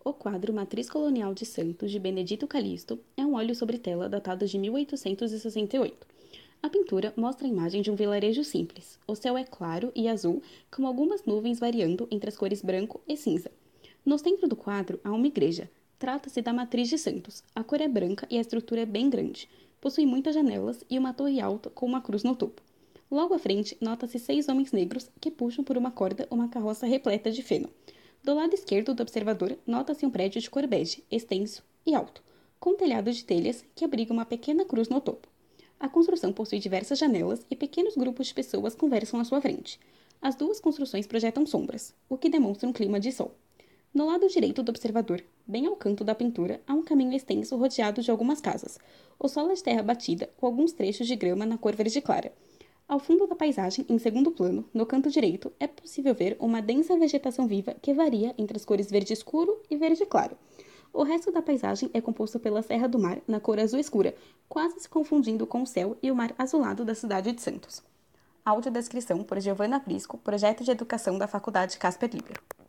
O quadro Matriz Colonial de Santos, de Benedito Calixto, é um óleo sobre tela datado de 1868. A pintura mostra a imagem de um vilarejo simples. O céu é claro e azul, com algumas nuvens variando entre as cores branco e cinza. No centro do quadro há uma igreja. Trata-se da Matriz de Santos. A cor é branca e a estrutura é bem grande. Possui muitas janelas e uma torre alta com uma cruz no topo. Logo à frente, nota-se 6 homens negros que puxam por uma corda uma carroça repleta de feno. Do lado esquerdo do observador, nota-se um prédio de cor bege, extenso e alto, com telhado de telhas que abriga uma pequena cruz no topo. A construção possui diversas janelas e pequenos grupos de pessoas conversam à sua frente. As duas construções projetam sombras, o que demonstra um clima de sol. No lado direito do observador, bem ao canto da pintura, há um caminho extenso rodeado de algumas casas. O solo é de terra batida, com alguns trechos de grama na cor verde clara. Ao fundo da paisagem, em segundo plano, no canto direito, é possível ver uma densa vegetação viva que varia entre as cores verde escuro e verde claro. O resto da paisagem é composto pela Serra do Mar, na cor azul escura, quase se confundindo com o céu e o mar azulado da cidade de Santos. Audiodescrição por Giovanna Prisco, projeto de educação da Faculdade Casper Libero.